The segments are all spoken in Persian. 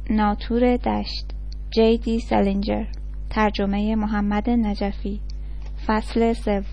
ناطور دشت، جی.دی. سالینجر. ترجمه محمد نجفی. فصل 3.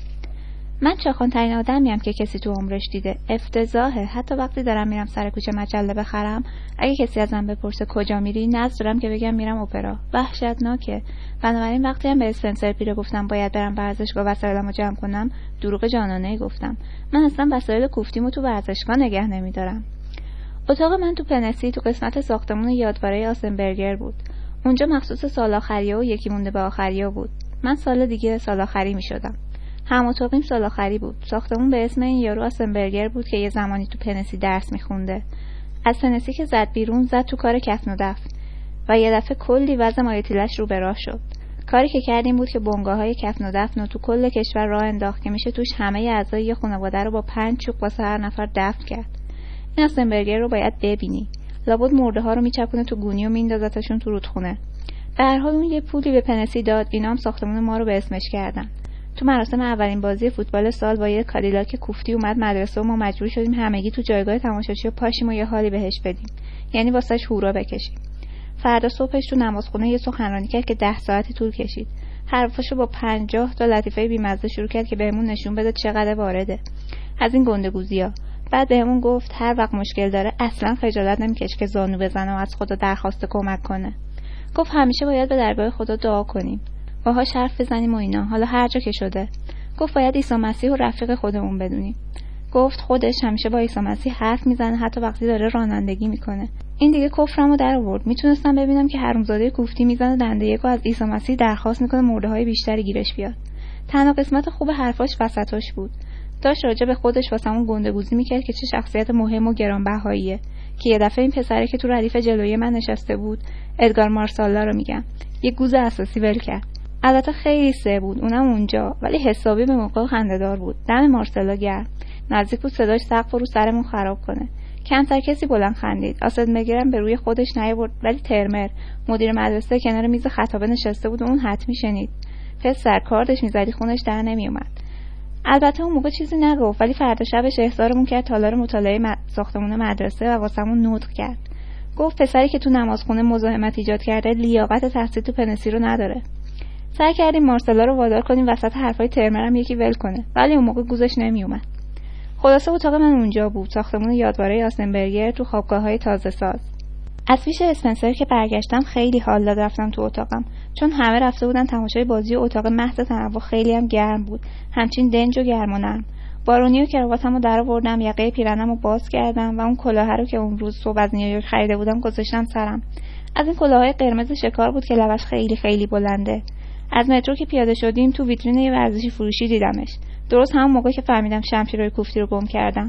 من چاخان‌ترین آدمیم که کسی تو عمرش دیده. افتضاحه. حتی وقتی دارم میرم سر کوچه مجله بخرم، اگه کسی ازم بپرسه کجا میری، نذر دارم که بگم میرم اپرا. وحشتناکه. بنابراین وقتی هم به اسپنسر پیره گفتم باید برم ورزشگاه وسایلمو جمع کنم، دروغ جانانه‌ای گفتم. من اصلا وسایل کوفتیمو تو ورزشگاه نگه نمیدارم. اتاق من تو پنسی تو قسمت ساختمون یادواره آسنبرگر بود. اونجا مخصوص سال آخریه و یکی مونده به آخریه بود. من سال دیگه سال آخری میشدم. هم اتاقیم سال آخری بود. ساختمون به اسم این یارو آسنبرگر بود که یه زمانی تو پنسی درس میخونده. از پنسی که زد بیرون، زد تو کار کفن و دفن و یه دفعه کلی وضع مایتیلش رو به راه شد. کاری که کردیم بود که بنگاه‌های کفن و دفن رو تو کل کشور راه انداخت که میشه توش همه اعضای یه خانواده رو با 5 چوب واسه هر نفر دفن کرد. این آسنبرگر رو باید ببینی. لابد مرده ها رو میچپونه تو گونی و میندازتشون تو رودخونه. به هر حال اون یه پولی به پنسی داد، اینا هم ساختمون ما رو به اسمش کردن. تو مراسم اولین بازی فوتبال سال با یه کادیلاک کوفتی اومد مدرسه و ما مجبور شدیم همگی تو جایگاه تماشاچی پاشیم و یه حالی بهش بدیم. یعنی واسش هورا بکشیم. فردا صبحش تو نمازخونه یه سخنرانی کرد که 10 ساعتی طول کشید. حرفاشو با 50 تا لطیفه بی‌مزه شروع کرد که بهمون نشون بده چقدر وارده از این گندگوزی‌ها. بعد بهمون گفت هر وقت مشکل داره اصلا خجالت نمیکشه که زانو بزنه و از خدا درخواست کمک کنه. گفت همیشه باید به درگاه خدا دعا کنیم، باهاش حرف بزنیم و اینا، حالا هر جا که شده. گفت باید عیسی مسیح و رفیق خودمون بدونیم. گفت خودش همیشه با عیسی مسیح حرف میزنه، حتی وقتی داره رانندگی میکنه. این دیگه کفرمو در آورد. میتونستم ببینم که حرومزاده کوفتی میزنه دنده یکو از عیسی مسیح درخواست میکنه مرده‌های بیشتری گیرش بیاد. تنها قسمت خوب حرفاش وسطاش بود. داشت راجع به خودش واسمون گندگوزی میکرد که چه شخصیت مهم و گرانبهاییه، که یه دفعه این پسره که تو ردیف جلوی من نشسته بود، ادگار مارسالا رو میگم، یه گوز اساسی ول کرد. البته خیلی سه بود اونم اونجا، ولی حسابی به موقع خنده‌دار بود. دم مارسالا گرم. نزدیک بود صداش سقف رو سرمون خراب کنه. کمتر کسی بلند خندید. آسنبرگرم به روی خودش نیاورد، ولی ترمر مدیر مدرسه کنار میز خطابه نشسته بود و اون حتمی شنید. پسر کاردش میزدی خونش در نمیومد. البته اون موقع چیزی نگفت، ولی فردا شبش احضارمون کرد تالار مطالعه ساختمون مدرسه و واسمون نطق کرد. گفت پسری که تو نمازخونه مزاحمت ایجاد کرده لیاقت تحصیل تو پنسی رو نداره. سعی کردیم مارسلا رو وادار کنیم وسط حرفای ترمرم یکی ول کنه، ولی اون موقع گوزش نمیومد. خلاصه اتاق من اونجا بود، ساختمون یادواره آسنبرگر تو خوابگاه‌های تازه ساز. از پیش اسپنسر که برگشتم خیلی حال داد رفتم تو اتاقم، چون همه رفته بودن تماشای بازی و اتاق محض تنوع خیلی هم گرم بود، همچین دنج و گرم و نرم. بارونی و کراواتمو درآوردم، یقه پیرنمو باز کردم و اون کلاه رو که اون روز صبح از نیویورک خریده بودم گذاشتم سرم. از این کلاهای قرمز شکار بود که لبش خیلی خیلی بلنده. از مترو که پیاده شدیم تو ویترین یه ورزشی فروشی دیدمش، درست همون موقع که فهمیدم شمشیرای کوفتی رو گم کردم.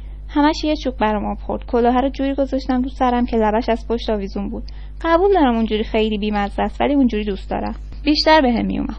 همش یه چوب برام آب خورد. کلاه رو جوری گذاشتم رو سرم که لبش از پشت آویزون بود. قبول دارم اونجوری خیلی بی‌مزه است، ولی اونجوری دوست دارم. بیشتر بهم میومد.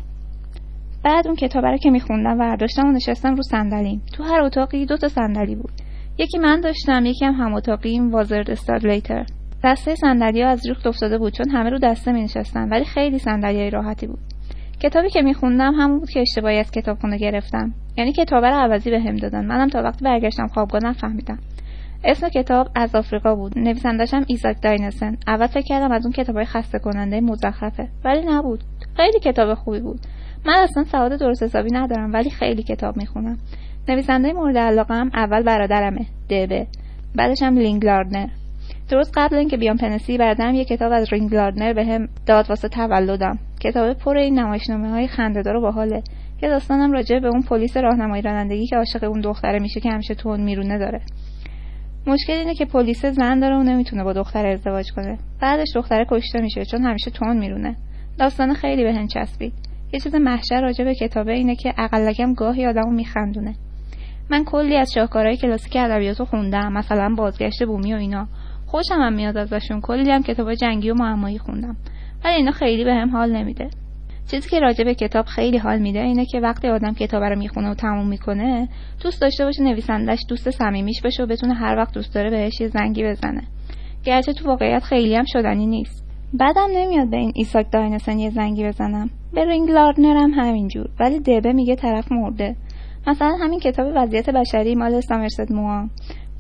بعد اون کتابه رو که میخوندم برداشتم و نشستم رو صندلیم. تو هر اتاقی 2 تا صندلی بود. یکی من داشتم، یکی هم اتاقیم وازرد استادلیتر. دسته صندلی‌ها از ریخت افتاده بود چون همه رو دسته می‌نشستن، ولی خیلی صندلیای راحتی بود. کتابی که میخوندم همون بود که اشتباهی از کتابخونه گرفتم. یعنی کتابه رو عوضی بهم دادن. منم تا وقتی برگشتم خوابگاه نفهمیدم. اسم کتاب از آفریقا بود. نویسنده‌ش هم ایزاک داینسن. اول فکر کردم از اون کتابای خسته کننده مزخرفه، ولی نبود. خیلی کتاب خوبی بود. من اصلا سواد درست حسابی ندارم، ولی خیلی کتاب میخونم. نویسنده مورد علاقه‌ام اول برادرمه، دبه. بعدش هم لینگ لاردنر. درست قبل اینکه بیام پنسی برادرم یه کتاب از لینگ لاردنر بهم داد واسه تولدم. کتاب پر این نمایشنامه‌های خنده‌دار و باحاله. یه داستانم راجع به اون پلیس راهنمایی رانندگی که عاشق اون دختره میشه که همیشه تون میرونه داره. مشکل اینه که پلیس زن داره و نمیتونه با دختر ازدواج کنه. بعدش دختره کشته میشه چون همیشه تون میرونه. داستان خیلی بهم چسبید. یه چیز محشر راجع به کتابه اینه که اقلکم گاهی آدمو میخندونه. من کلی از شاهکارهای کلاسیک ادبیاتو خوندم، مثلا بازگشت بومی و اینا. خوشم هم میاد ازشون. کلی هم کتابای جنگی و معمایی خوندم. ولی اینا خیلی بهم حال نمیده. چیزی که راجع به کتاب خیلی حال میده اینه که وقتی آدم کتاب رو میخونه و تموم میکنه، دوست داشته باشه نویسندش دوست صمیمیش بشه و بتونه هر وقت دوست داره بهش یه زنگی بزنه. گرچه تو واقعیت خیلی هم شدنی نیست. بعدم نمیاد به این ایزاک داینسن یه زنگی بزنم. به لینگ لاردنر هم همینجور، ولی دبه میگه طرف مرده. مثلا همین کتاب وضعیت بشری مال سامرست موآن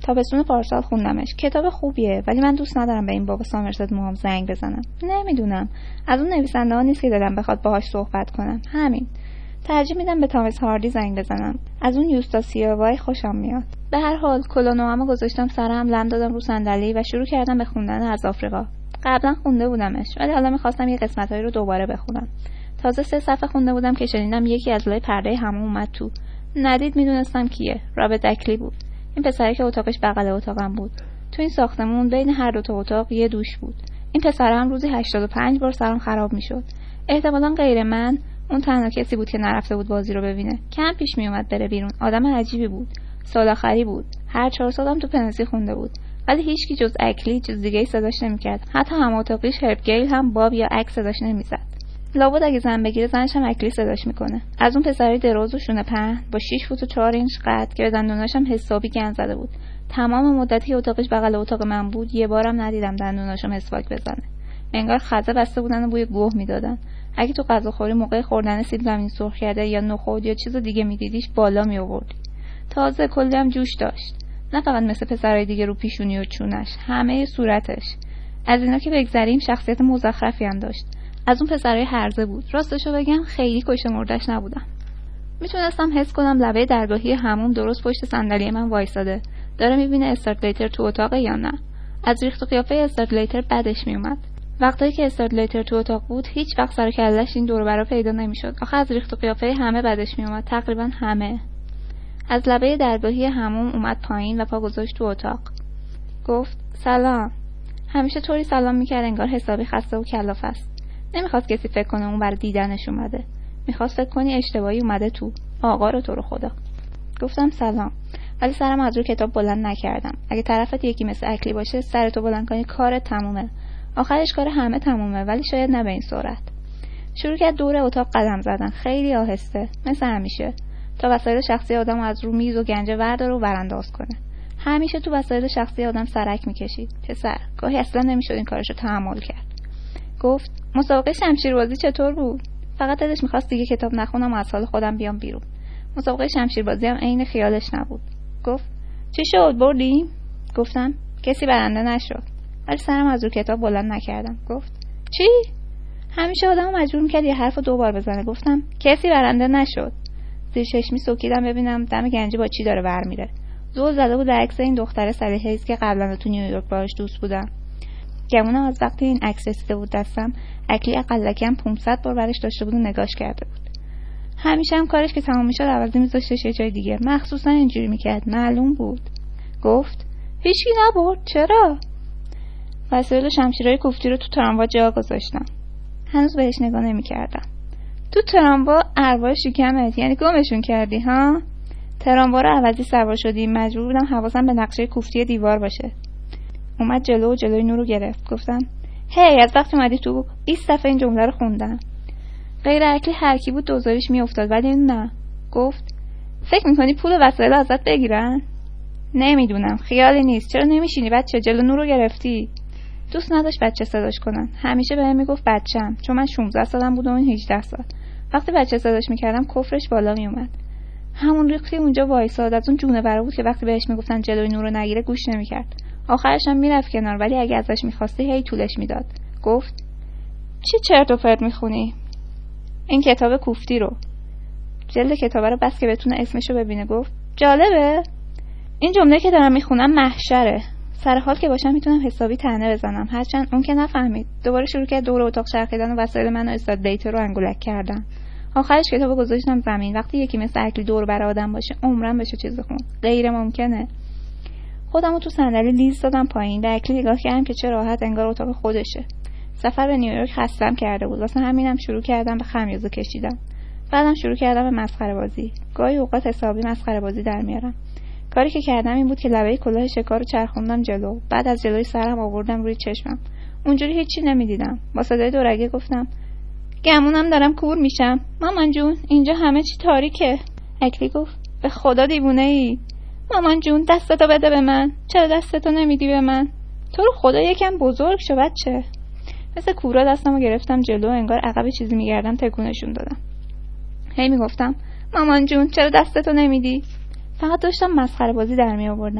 تابستون پارسال خوندمش. کتاب خوبیه، ولی من دوست ندارم به این بابا سامرست موهام زنگ بزنم. نمیدونم، از اون نویسنده‌ها نیست که دلم بخواد باهاش صحبت کنم. همین. ترجیح میدم به تامس هاردی زنگ بزنم. از اون یوستاسیوای خوشم میاد. به هر حال کلونوامو گذاشتم سرم، لم دادم رو صندلی و شروع کردم به خوندن از آفریقا. قبلا خونده بودمش، ولی حالا می‌خواستم یه قسمتایی رو دوباره بخونم. تازه 3 صفحه خونده بودم که شنیدم یکی از لای پرده حموم اومد تو. ندید میدونستم کیه. رابرت اکلی بود. این پسری که اتاقش بغل اتاقم بود. تو این ساختمون بین هر دو تا اتاق یه دوش بود. این پسرم روزی 85 بار سرم خراب میشد. احتمالاً غیر من اون تنها کسی بود که نرفته بود بازی رو ببینه. کم پیش میومد بره بیرون. آدم عجیبی بود. سال آخری بود. هر 4 سالم تو پنسی خونده بود. ولی هیچکی جز اکلی چیز دیگه‌ای صداش نمی‌کرد. حتی هم اتاقیش هرب گیل هم باب یا اکس صداش نمی‌زد. لابد اگه زن بگیره زنش هم اکلی صداش میکنه. از اون پسری دراز و شونه پهن با 6 فوت و 4 اینچ قد که دندوناش هم حسابی گند زده بود. تمام مدتی که اتاقش بغل اتاق من بود یه بارم ندیدم دندوناشو مسواک بزنه. انگار خزه بسته بودن و بوی گوه میدادن. اگه تو غذاخوری موقع خوردن سیب زمینی سرخ کرده یا نخود یا چیز دیگه میدیدیش بالا می آوردی. تازه کلی هم جوش داشت. نه فقط مثل پسرای دیگه رو پیشونی و چونش، همه صورتش. از اینا که بگذریم شخصیت مزخرفی هم داشت. از اون پسرای هرزه بود. راستشو بگم خیلی کشته مردش نبودم. میتونستم حس کنم لبه درگاهی حموم درست پشت صندلی من وایساده. داره میبینه استارتلیتر تو اتاقه یا نه. از ریخت و قیافه استارتلیتر بدش میومد. وقتی که استارتلیتر تو اتاق بود هیچ وقت سر کله‌اش این دور و برا پیدا نمیشد. آخه از ریخت و قیافه همه بدش میومد، تقریبا همه. از لبه درگاهی حموم اومد پایین و پا گذاشت تو اتاق. گفت سلام. همیشه طوری سلام میکرد انگار حسابی خسته و کلافه است. نمیخواست کسی فکر کنه اون برای دیدنش اومده. میخواست فکر کنی اشتباهی اومده تو. آقا رو تو رو خدا. گفتم سلام، ولی سرم از رو کتاب بلند نکردم. اگه طرفت یکی مثل اکلی باشه سرتو بلند کنی کارت تمومه. آخرش کار همه تمومه، ولی شاید نه به این سرعت. شروع کرد دور اتاق قدم زدن، خیلی آهسته، مثل همیشه، تا وسایل شخصی آدم از رو میز و گنجه ورداره و برانداز کنه. همیشه تو وسایل شخصی آدم سرک میکشید. پسر گاهی اصلا نمیشد این کارشو تحمل کرد. گفت مسابقه شمشیربازی چطور بود؟ فقط دلش میخواست دیگه کتاب نخونم و از حال خودم بیام بیرون. مسابقه شمشیربازی هم عین خیالش نبود. گفت چی شد بردیم؟ گفتم کسی برنده نشد. ولی سرم از رو کتاب بلند نکردم. گفت چی؟ همیشه آدمو مجبور میکرد یه حرفو 2 بار بزنه. گفتم کسی برنده نشد. زیر چشمی سوکیدم ببینم دم گنجی با چی داره ور میره. زول زده بود عکس این دختر صلیحه‌ای که قبلا تو نیویورک باهاش دوست بودم. گمونم از وقتی این عکس رسیده بود دستم اکلی اقلکم 500 بار برش داشته بود و نگاش کرده بود. همیشه هم کارش که تمام میشد عوضی میذاشتش یه جای دیگه. مخصوصا اینجوری میکرد، معلوم بود. گفت هیچکی نبرد. چرا؟ وسایل شمشیرای کوفتی رو تو تراموا جا گذاشتم. هنوز بهش نگاه نمی‌کردم. تو تراموا ارواح شکمت، یعنی گمشون کردی ها؟ تراموا رو عوضی سوار شدی، مجبور بودم حواسم به نقشه کوفتی دیوار باشه. اومد جلو و جلوی نورو گرفت. گفتم هی از وقتی اومدی تو 20 صفحه این جمله رو خوندم. غیر اکلی هر کی بود دوزاریش میافتاد، ولی نه. گفت فکر می‌کنی پول وسایل ازت بگیرن؟ نمیدونم، خیالی نیست. چرا نمیشینی بچه؟ جلو نورو گرفتی. دوست نداشت بچه صداش کنن. همیشه بهم میگفت بچه‌م، چون من 16 سالم بود و اون 18 سال. وقتی بچه صداش میکردم کفرش بالا میومد. همون ریختی اونجا وایساد. از اون جونه برا بود که وقتی بهش میگفتن جلوی نورو نگیره گوش نمیکرد. آخرش هم میرفت کنار، ولی اگه ازش میخواستی هی طولش میداد. گفت چی چرت و پرت میخونی؟ این کتاب کوفتی رو. جلد کتاب رو بس که بتونه اسمشو ببینه. گفت جالبه. این جمله که دارم میخونم محشره. سر حال که باشم میتونم حسابی طعنه بزنم، هرچند اون که نفهمید. دوباره شروع کرد دور اتاق چرخیدن و وسایل من و استادلیتر رو انگولک کردن. آخرش کتابو گذاشتم زمین. وقتی یکی مثل اکلی دور بر آدم باشه عمرم بشه چیز خوند. غیر ممکنه. خودمو تو صندلی لیز دادم پایین. به اکلی نگاه کردم که چه راحت، انگار اتاق خودشه. سفر به نیویورک خستم کرده بود، واسه همینم شروع کردم به خمیازه کشیدن. بعدم شروع کردم به مسخره بازی. گاهی اوقات حسابی مسخره بازی در میارم. کاری که کردم این بود که لبه کلاه شکار رو چرخوندم جلو. بعد از جلوی سرم آوردم روی چشمم. اونجوری هیچی نمیدیدم. با صدای دورگه گفتم گمونم دارم کور میشم. مامان جون اینجا همه چی تاریکه. اکلی گفت به خدا دیوونه ای. مامان جون دستتو بده به من. چرا دستتو نمیدی به من؟ تو رو خدا یکم بزرگ شو بچه. مثل کورا دستمو گرفتم جلو، انگار عقب چیزی میگردم تکونشون دادم. هی میگفتم مامان جون چرا دستتو نمیدی؟ فقط داشتم مسخره بازی در می آوردم.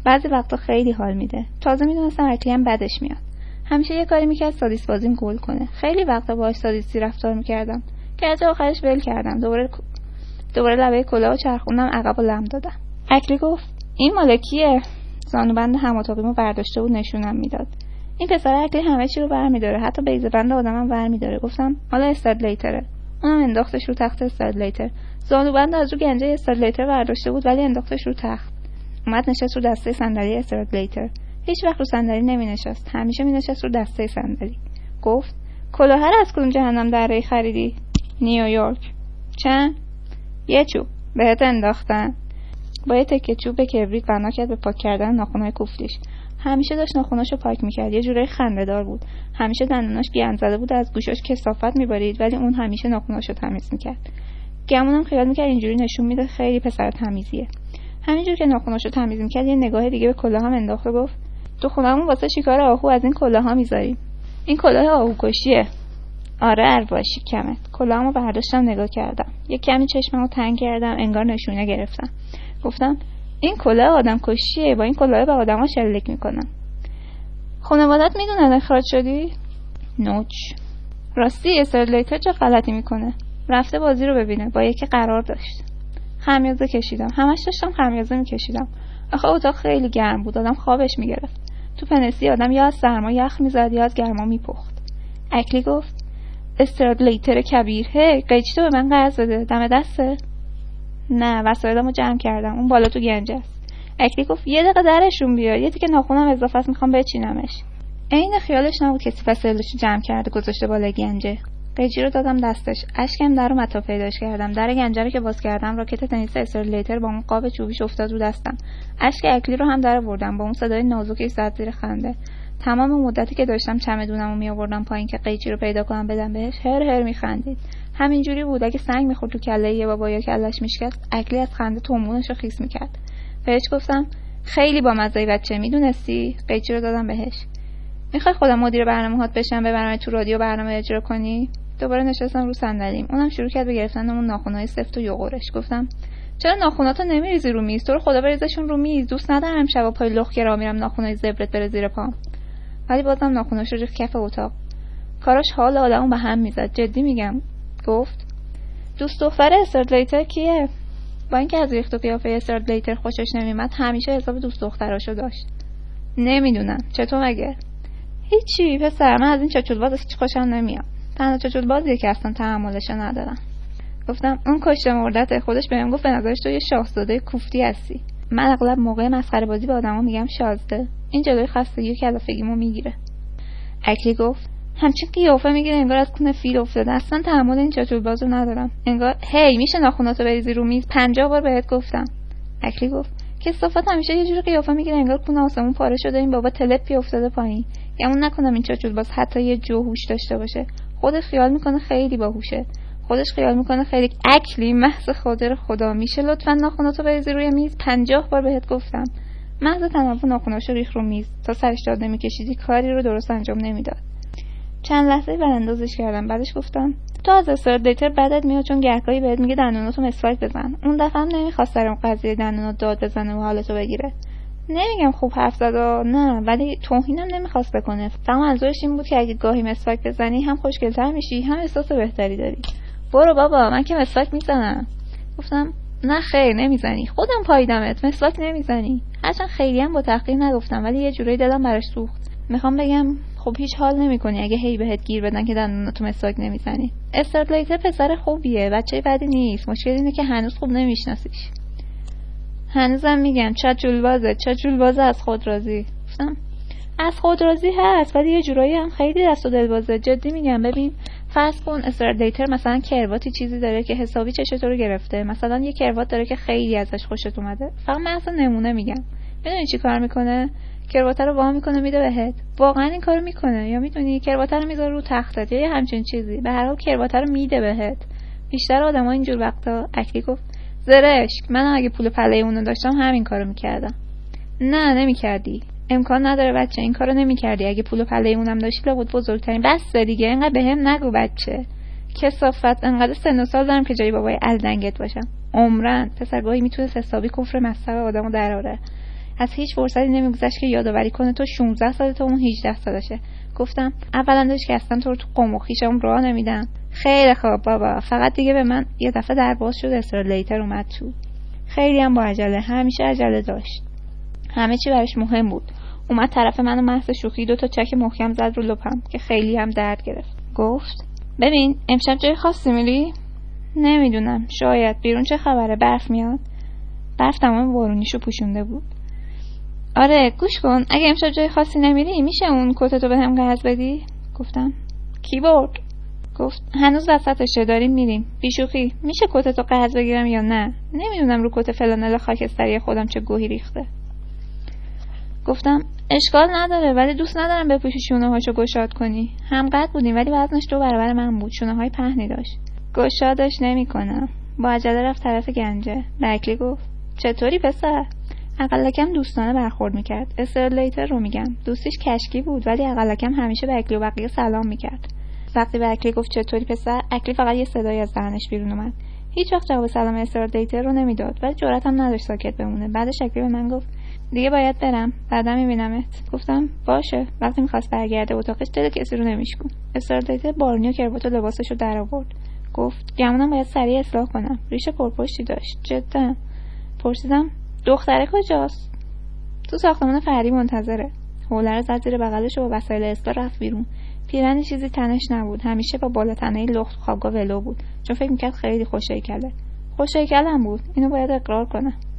بعضی وقتا خیلی حال میده. تازه میدونستم اکلی هم بدش میاد. همیشه یه کاری میکرد سادیس بازیم گل کنه. خیلی وقتا باهاش سادیسی رفتار میکردم که از آخرش ول کردم. دوباره لبه کلاهو چرخوندم عقب و لم دادم. اکلی گفت این مال کیه؟ زانوبند هم اتاقیمو برداشته بود نشونم میداد. این پسر اکلی همه چی رو برمی‌داره، حتی بیضه بند آدمم برمی‌داره. گفتم حالا استادلیتره. اونم انداختش رو تخت استادلیتر. زانوبند از رو گنجه استادلیتر برداشته بود ولی انداختش رو تخت. اومد نشست رو دسته صندلی استادلیتر. هیچ وقت رو صندلی نمی‌نشست. همیشه می‌نشست رو دسته صندلی. گفت کلاه رو از کدوم جهنم دره‌ای خریدی؟ نیویورک. چند؟ یه چوب. بهت انداختن. با یه تکه چوب به کبریت بنا کرد به پاک کردن ناخن‌های کوفتیش. همیشه داشت ناخناشو پاک می‌کرد. یه جوری خنده‌دار بود. همیشه دندوناش گند زده بود، از گوشاش کثافت می‌بارید، ولی اون همیشه ناخناشو تمیز می‌کرد. گمونم خیال می‌کرد اینجوری نشون میده خیلی پسر تمیزیه. همینجور که ناخناشو تمیز می‌کرد، یه نگاه دیگه به کلاهام انداخت و گفت تو خونمون واسه شکار آهو از این کلاه‌ها می‌ذاریم. این کلاه آهوکشیه. آره ارباشی کمه. کلاهمو برداشتم نگاه کردم. یه کمی چشممو تنگ کردم، انگار نشونه گرفتم. گفتم این کلاه آدم کشیه، با این کلاه به آدما شلیک میکنن. خانوادت میدونن اخراج شدی؟ نوچ. راستی استادلیتر چه غلطی میکنه؟ رفته بازی رو ببینه، با یکی قرار داشت. خمیازه کشیدم. همش داشتم خمیازه میکشیدم. آخه اتاق خیلی گرم بود، آدم خوابش میگرفت. تو پنسی آدم یا از سرما یخ میزد یا از گرما میپخت. اکلی گفت استادلیتر کبیر، هی قیچی تو به من قرض بده، دم دسته؟ نه، وسایلمو جمع کردم، اون بالا تو گنجه است. اکلی گفت یه دقیقه درشون بیار، یه تیکه ناخنم اضافه است، میخوام بچینمش. عین خیالش نبود کسی وسایلشو جمع کرده گذاشته بالای گنجه. قیچی رو دادم دستش، اشکم در اومد تا پیداش کردم. در گنجه رو که باز کردم، راکت تنیس استادلیتر با اون قاب چوبیش افتاد رو دستم. اشک اکلی رو هم در آوردم با اون صدای نازکی زد زیر خنده. تمام مدتی که داشتم چمدونمو میآوردم پایین که قیچی رو پیدا کنم بدم بهش، هر میخندید. همینجوری بود، اگه سنگ میخورد تو کله یه بابا یا کلهش میشکست، اکلی از خنده تومونش رو خیس میکرد. بهش گفتم خیلی بامزه بچه، میدونستی؟ قیچی رو دادم بهش. میخوای خودم مدیر برنامه‌هات بشم، ببرم تو رادیو برنامه اجرا کنی؟ دوباره نشستم رو صندلیم. اونم شروع کرد به گرفتن اون ناخن‌های سفت و یغورش. گفتم چرا ناخناتو نمیریزی رو میز؟ تو رو خدا بریزشون رو میز. دوست ندارم شبا پای لخ که راه میرم ناخنای زبرت بره زیر پام. ولی بازم ناخناش رو ریخت کف اتاق. کاراش حال آدمو به هم میزد. جدی میگم. گفت دوست دختر استادلیتر کیه؟ با اینکه از ریخت و قیافه استادلیتر خوشش نمیومد، همیشه حساب دوست دختراشو داشت. نمیدونم. چطور مگه؟ هیچی پسر، من از این چچولباز خوشم نمیاد. تنها چچولبازیه که اصلا تحملش ندارم. گفتم اون کشته مردته. خودش بهم گفت به نظرش تو یه شاهزاده کوفتی هستی. من اغلب موقع مسخره بازی به آدما میگم شازده. این جلوی خستگی و کلافگیمو میگیره. اکلی گفت همچین قیافه میگیره انگار از کونه فیل افتاده. اصلا تحمل این چچولبازو ندارم. انگار هی میشه ناخناتو بریزی رو میز؟ 50 بار بهت گفتم. اکلی گفت کثافت همیشه یه جوری قیافه میگیره انگار کونه آسمون پاره شده، این بابا تلپی افتاده پایین. گمون نکنم این چچولباز حتی یه جوهوش داشته باشه. خودش خیال میکنه خیلی باهوشه. خودش خیال میکنه خیلی. اکلی محض خدا میشه لطفا ناخناتو بریزی روی میز؟ 50 بار بهت گفتم. محض تنفر ناخناشو ریخ رو میز. تا سرش داد نمیکشیدی کاری رو درست انجام نمیداد. چند لحظه براندازش کردم. بعدش گفتم تو از استادلیتر بدت میاد چون گهگاهی بهت میگه دندوناتو مسواک بزن. اون دفعه هم نمیخواست سر اون قضیه دندونات داد بزنه و حالتو بگیره. نمیگم خوب حرف زد نه، ولی توهینم نمیخواست بکنه. فقط منظورش این بود که اگه گاهی مسواک بزنی هم خوشگل‌تر میشی، هم احساس بهتری داری. برو بابا، من که مسواک میزنم. گفتم نه خیر نمیزنی، خودم پاییدمت، مسواک نمیزنی. هرچند خیلی هم با تحقیر نگفتم، ولی یه جوری دلم براش سوخت. میخوام بگم خب هیچ حال نمیکنی اگه هی بهت گیر بدن که دندوناتو مسواک نمیزنی. استادلیتر پسر خوبیه، بچه بدی نیست. مشکل اینه که هنوز خوب نمیشناسیش. هنوزم میگم چچولبازه از خود راضی. گفتم از خود راضی هست، ولی یه جورایی هم خیلی دست و دلبازه. جدی میگم. ببین فرض کن استادلیتر مثلا کرواتی چیزی داره که حسابی چشتو رو گرفته. مثلا یه کروات داره که خیلی ازش خوشت اومده. فقط من اصلا نمونه میگم. میدونی چی کار میکنه؟ کروات رو وا میکنه میده بهت. واقعا این کارو میکنه. یا میدونی کروات رو میذاره رو تختت یا همچین چیزی. به هر حال کروات رو میده بهت. بیشتر آدما اینجور وقتا. اکلی گفت زرشک، من اگه پول پله اونو داشتم همین کارو میکردم. نه نمیکردی. امکان نداره بچه، این کارو نمیکردی. اگه پول پله اونم داشتی لابد بزرگترین. بس دیگه، اینقدر بهم نگو بچه. کثافت، انقدر سن و سال دارم که جای بابای الدنگت باشم. عمرن پسرگاهی میتونه حسابی کفر مصب آدمو دراره. از هیچ فرصتی نمیگذشت که یادآوری کنه تو 16 سالته تو اون 18 سالشه. گفتم اولا داشت که اصلا تو قم و خویشم راه نمیدم. خیلی خوب بابا، فقط دیگه به من یه دفعه در باز شد استرالیتر اومد تو. خیلی هم با عجله، همیشه عجله داشت. همه چی براش مهم بود. اومد طرف منو محض شوخی 2 تا چک محکم زد رو لپم که خیلی هم درد گرفت. گفت ببین امشب جای خاصی میری؟ نمیدونم، شاید. بیرون چه خبره؟ برف میاد؟ برف تمام بارونیشو پوشونده بود. آره گوش کن، اگه امشب جای خاصی نمیری میشه اون کتتو بهم قرض بدی؟ گفتم کی برد؟ گفت هنوز وسطشه، داریم میریم. بیشوخی میشه کتتو قرض بگیرم یا نه؟ نمیدونم رو کت فلانل خاکستری خودم چه گوهی ریخته. گفتم اشکال نداره، ولی دوست ندارم بپوشی شونه هاشو گشاد کنی. هم قد بودیم ولی وزنش 2 برابر من بود. شونه های پهنی داشت. گشادش نمیکنم. با عجله رفت طرف گنجه. بکلی گفت چطوری پسر؟ اقلکم دوستانه برخورد میکرد. استرالیتر رو میگم. دوستیش کشکی بود ولی اقلکم همیشه به اکلی و بقیه سلام میکرد. وقتی به اکلی گفت چطوری پسر، اکلی فقط یه صدای از دهنش بیرون اومد. هیچ وقت جواب سلام استرالیتر رو نمیداد ولی جرأتم نداشت ساکت بمونه. بعدش اکلی به من گفت دیگه باید برم، بعدا میبینمت. گفتم باشه. وقتی میخواست برگرده اتاقش دل کسی رو نمیشکن. استرالیتر بارنی و کروات و لباسشو در آورد. گفت گمونم باید سریع اصلاح کنم. ریش پرپشتی داشت. جدا. پرسیدم دختره کجاست؟ تو ساختمان فرعی منتظره. حوله رو زد زیر بغلش و با وسایل اصلاح رفت بیرون. پیرنی چیزی تنش نبود. همیشه با بالاتنه لخت خوابگاه ولو بود چون فکر میکرد خیلی خوش‌هیکله. خوش‌هیکلم بود. اینو باید اقرار کنم.